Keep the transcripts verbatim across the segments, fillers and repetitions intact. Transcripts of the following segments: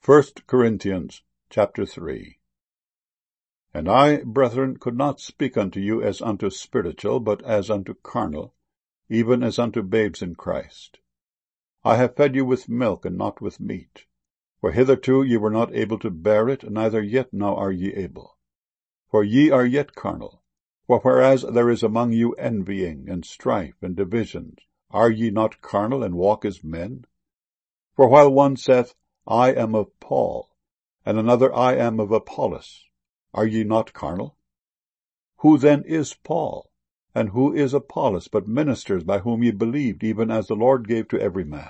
First Corinthians chapter three. And I, brethren, could not speak unto you as unto spiritual, but as unto carnal, even as unto babes in Christ. I have fed you with milk, and not with meat. For hitherto ye were not able to bear it, neither yet now are ye able. For ye are yet carnal. For whereas there is among you envying, and strife, and divisions, are ye not carnal, and walk as men? For while one saith, I am of Paul, and another, I am of Apollos, are ye not carnal? Who then is Paul, and who is Apollos, but ministers by whom ye believed, even as the Lord gave to every man?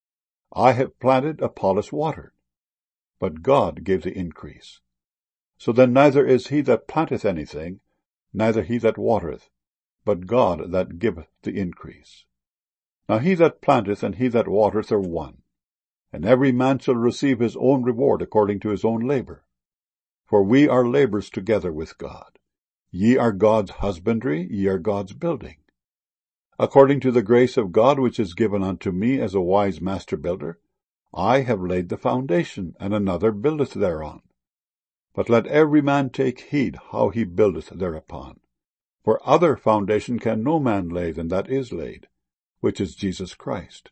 I have planted, Apollos watered, but God gave the increase. So then neither is he that planteth anything, neither he that watereth, but God that giveth the increase. Now he that planteth and he that watereth are one, and every man shall receive his own reward according to his own labor. For we are laborers together with God. Ye are God's husbandry, ye are God's building. According to the grace of God which is given unto me as a wise master builder, I have laid the foundation, and another buildeth thereon. But let every man take heed how he buildeth thereupon. For other foundation can no man lay than that is laid, which is Jesus Christ.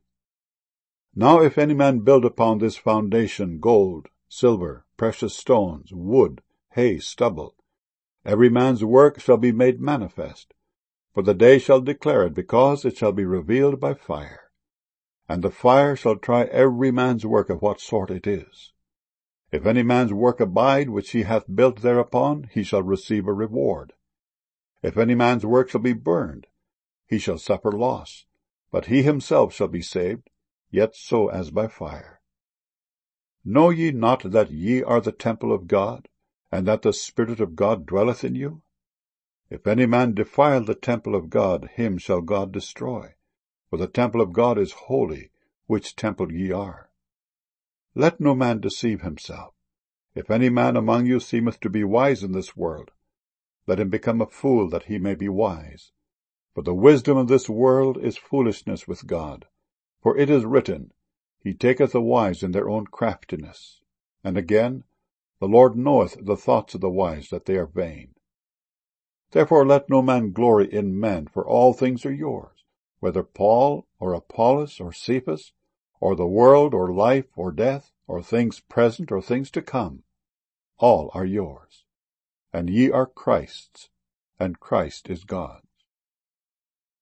Now if any man build upon this foundation gold, silver, precious stones, wood, hay, stubble, every man's work shall be made manifest, for the day shall declare it, because it shall be revealed by fire. And the fire shall try every man's work of what sort it is. If any man's work abide which he hath built thereupon, he shall receive a reward. If any man's work shall be burned, he shall suffer loss, but he himself shall be saved, yet so as by fire. Know ye not that ye are the temple of God, and that the Spirit of God dwelleth in you? If any man defile the temple of God, him shall God destroy. For the temple of God is holy, which temple ye are. Let no man deceive himself. If any man among you seemeth to be wise in this world, let him become a fool that he may be wise. For the wisdom of this world is foolishness with God. For it is written, He taketh the wise in their own craftiness. And again, The Lord knoweth the thoughts of the wise, that they are vain. Therefore let no man glory in men, for all things are yours, whether Paul, or Apollos, or Cephas, or the world, or life, or death, or things present, or things to come. All are yours. And ye are Christ's, and Christ is God.